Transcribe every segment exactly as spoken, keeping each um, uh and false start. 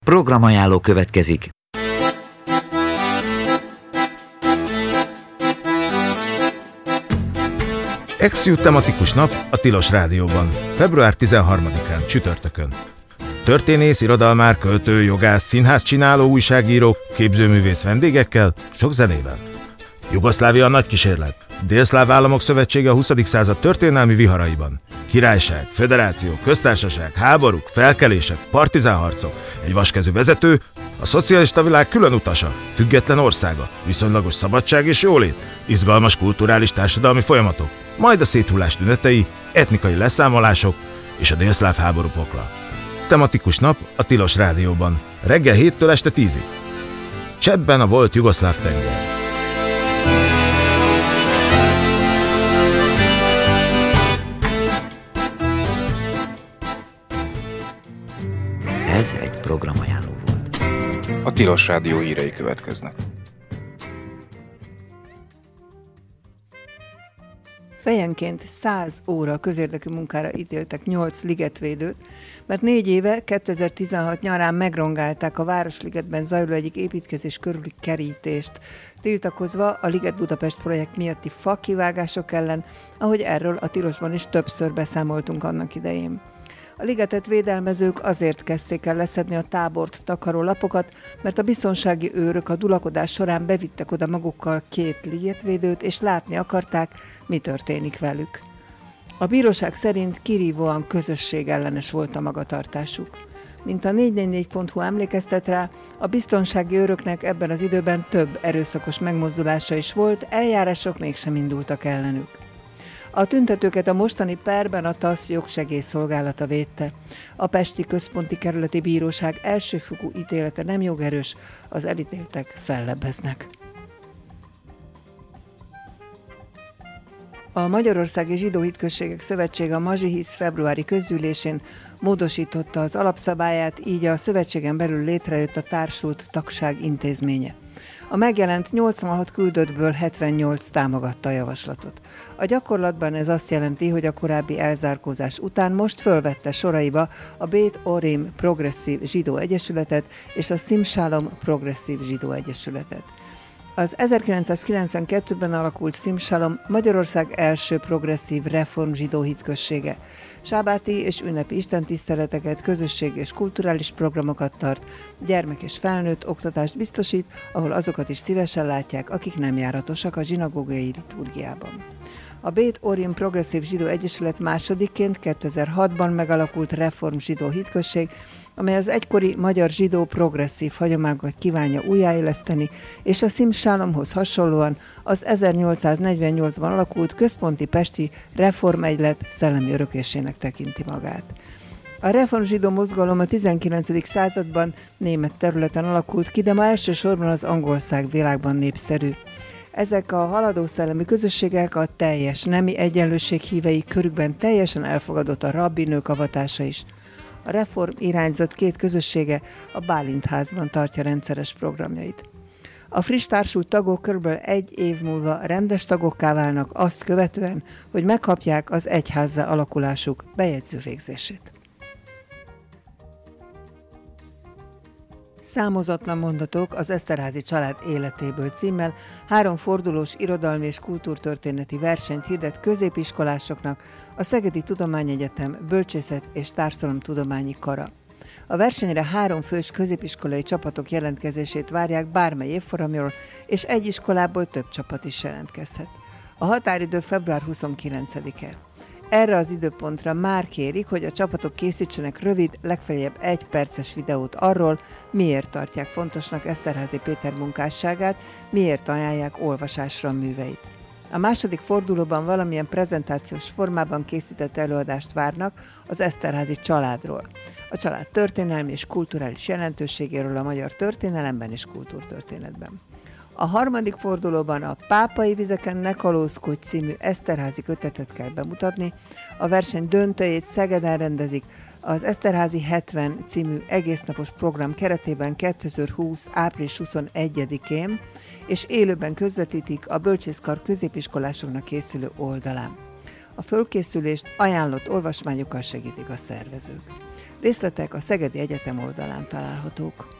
Programajánló következik. Ex-Youth tematikus nap a Tilos Rádióban, február tizenharmadikán, csütörtökön. Történész, irodalmár, költő, jogász, színházcsináló, újságíró, képzőművész vendégekkel, sok zenével. Jugoszlávia nagy kísérlet. Délszláv Államok Szövetsége a huszadik század történelmi viharaiban. Királyság, föderáció, köztársaság, háborúk, felkelések, partizánharcok, egy vaskezű vezető, a szocialista világ külön utasa, független országa, viszonylagos szabadság és jólét, izgalmas kulturális társadalmi folyamatok, majd a széthullás tünetei, etnikai leszámolások és a délszláv háború pokla. Tematikus nap a Tilos Rádióban, reggel héttől este tízig. Cseppben a volt jugoszláv tenger. Ez egy programajánló volt. A Tilos Rádió hírei következnek. Fejenként száz óra közérdekű munkára ítéltek nyolc ligetvédőt, mert négy éve, kétezer-tizenhat nyarán megrongálták a Városligetben zajló egyik építkezés körüli kerítést, tiltakozva a Liget Budapest projekt miatti fakivágások ellen, ahogy erről a Tilosban is többször beszámoltunk annak idején. A ligetet védelmezők azért kezdték el leszedni a tábort takaró lapokat, mert a biztonsági őrök a dulakodás során bevittek oda magukkal két ligetvédőt, és látni akarták, mi történik velük. A bíróság szerint kirívóan közösségellenes volt a magatartásuk. Mint a négy négy négy pont hu emlékeztet rá, a biztonsági őröknek ebben az időben több erőszakos megmozdulása is volt, eljárások mégsem indultak ellenük. A tüntetőket a mostani perben a TASZ jogsegélyszolgálata védte. A Pesti Központi Kerületi Bíróság elsőfokú ítélete nem jogerős, az elítéltek fellebbeznek. A Magyarországi Zsidó Hitközségek Szövetsége a Mazsihisz februári közgyűlésén módosította az alapszabályát, így a szövetségen belül létrejött a társult tagság intézménye. A megjelent nyolcvanhat küldöttből hetvennyolc támogatta a javaslatot. A gyakorlatban ez azt jelenti, hogy a korábbi elzárkózás után most fölvette soraiba a Bét Orim Progresszív Zsidó Egyesületet és a Szimsálom Progresszív Zsidó Egyesületet. Az ezerkilencszázkilencvenkettőben alakult Szimsálom Magyarország első progresszív reform zsidó hitközsége. Sábáti és ünnepi istentiszteleteket, közösség és kulturális programokat tart, gyermek és felnőtt oktatást biztosít, ahol azokat is szívesen látják, akik nem járatosak a zsinagógai liturgiában. A Bét Orim Progresszív Zsidó Egyesület másodikként kétezer-hatban megalakult reform zsidó hitközség, amely az egykori magyar zsidó progresszív hagyományokat kívánja újjáéleszteni, és a Szimsálomhoz hasonlóan az ezernyolcszáznegyvennyolcban alakult központi pesti reformegylet szellemi örökésének tekinti magát. A reformzsidó mozgalom a tizenkilencedik században német területen alakult ki, de ma elsősorban az angol szág világban népszerű. Ezek a haladó szellemi közösségek a teljes nemi egyenlőség hívei, körükben teljesen elfogadott a rabbinők avatása is. A reform irányzat két közössége a Bálint-házban tartja rendszeres programjait. A friss társult tagok körülbelül egy év múlva rendes tagokká válnak, azt követően, hogy megkapják az egyházzá alakulásuk bejegyző végzését. Számozatlan mondatok az Eszterházy család életéből címmel három fordulós irodalmi és kultúrtörténeti versenyt hirdet középiskolásoknak a Szegedi Tudományegyetem Bölcsészet és Társadalomtudományi Kara. A versenyre három fős középiskolai csapatok jelentkezését várják bármely évfolyamról, és egy iskolából több csapat is jelentkezhet. A határidő február huszonkilencedike. Erre az időpontra már kérik, hogy a csapatok készítsenek rövid, legfeljebb egy perces videót arról, miért tartják fontosnak Eszterházy Péter munkásságát, miért ajánlják olvasásra a műveit. A második fordulóban valamilyen prezentációs formában készített előadást várnak az Eszterházy családról. A család történelmi és kulturális jelentőségéről a magyar történelemben és kultúrtörténetben. A harmadik fordulóban a Pápai vizeken ne kalózkodj című Eszterházy kötetet kell bemutatni. A verseny döntőjét Szegeden rendezik, az Eszterházy hetven című egésznapos program keretében kétezer-húsz április huszonegyedikén, és élőben közvetítik a Bölcsészkar középiskolásoknak készülő oldalán. A fölkészülést ajánlott olvasmányokkal segítik a szervezők. Részletek a Szegedi Egyetem oldalán találhatók.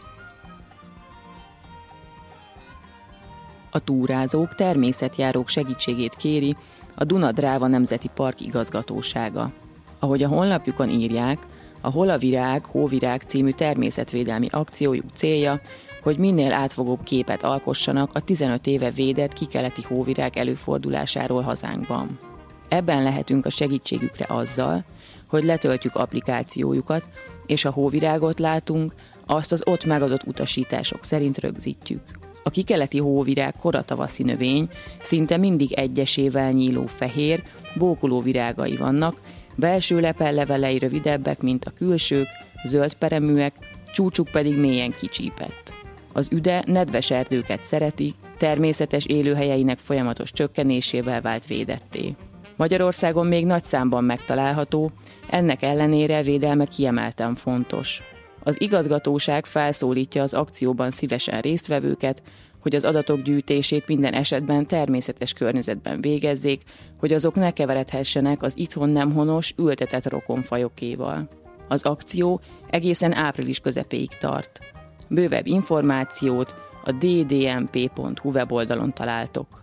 A túrázók, természetjárók segítségét kéri a Duna-Dráva Nemzeti Park igazgatósága. Ahogy a honlapjukon írják, a Hol a virág, Hóvirág című természetvédelmi akciójuk célja, hogy minél átfogóbb képet alkossanak a tizenöt éve védett kikeleti hóvirág előfordulásáról hazánkban. Ebben lehetünk a segítségükre azzal, hogy letöltjük applikációjukat, és a hóvirágot látunk, azt az ott megadott utasítások szerint rögzítjük. A kikeleti hóvirág koratavaszi növény, szinte mindig egyesével nyíló fehér, bókoló virágai vannak, belső lepellevelei rövidebbek, mint a külsők, zöld pereműek, csúcsuk pedig mélyen kicsípett. Az üde nedves erdőket szereti, természetes élőhelyeinek folyamatos csökkenésével vált védetté. Magyarországon még nagy számban megtalálható, ennek ellenére védelme kiemelten fontos. Az igazgatóság felszólítja az akcióban szívesen résztvevőket, hogy az adatok gyűjtését minden esetben természetes környezetben végezzék, hogy azok ne keveredhessenek az itthon nem honos, ültetett rokonfajokéval. Az akció egészen április közepéig tart. Bővebb információt a d d m p pont h u weboldalon találtok.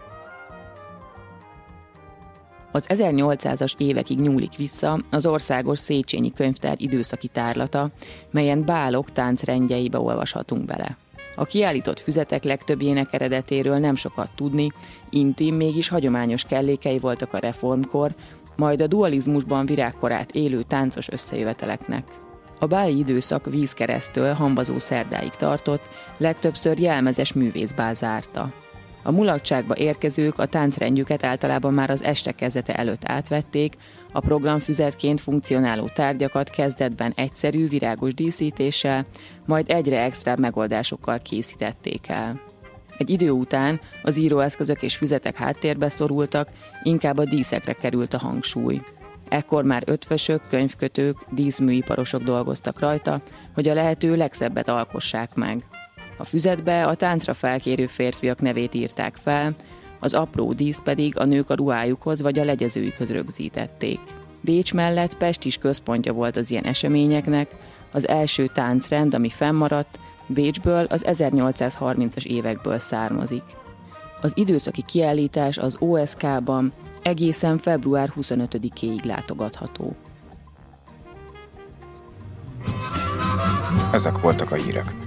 Az ezernyolcszázas évekig nyúlik vissza az Országos Széchenyi Könyvtár időszaki tárlata, melyen bálok táncrendjeibe olvashatunk bele. A kiállított füzetek legtöbbjének eredetéről nem sokat tudni, intim, mégis hagyományos kellékei voltak a reformkor, majd a dualizmusban virágkorát élő táncos összejöveteleknek. A báli időszak vízkeresztől hambazó szerdáig tartott, legtöbbször jelmezes művészbál zárta. A mulatságba érkezők a táncrendjüket általában már az este kezdete előtt átvették, a programfüzetként funkcionáló tárgyakat kezdetben egyszerű, virágos díszítéssel, majd egyre extrább megoldásokkal készítették el. Egy idő után az íróeszközök és füzetek háttérbe szorultak, inkább a díszekre került a hangsúly. Ekkor már ötvösök, könyvkötők, díszműiparosok dolgoztak rajta, hogy a lehető legszebbet alkossák meg. A füzetbe a táncra felkérő férfiak nevét írták fel, az apró díszt pedig a nők a ruhájukhoz vagy a legyezőjükhöz rögzítették. Bécs mellett Pest is központja volt az ilyen eseményeknek, az első táncrend, ami fennmaradt, Bécsből az ezernyolcszázharmincas évekből származik. Az időszaki kiállítás az o es ká-ban egészen február huszonötödikéig látogatható. Ezek voltak a hírek.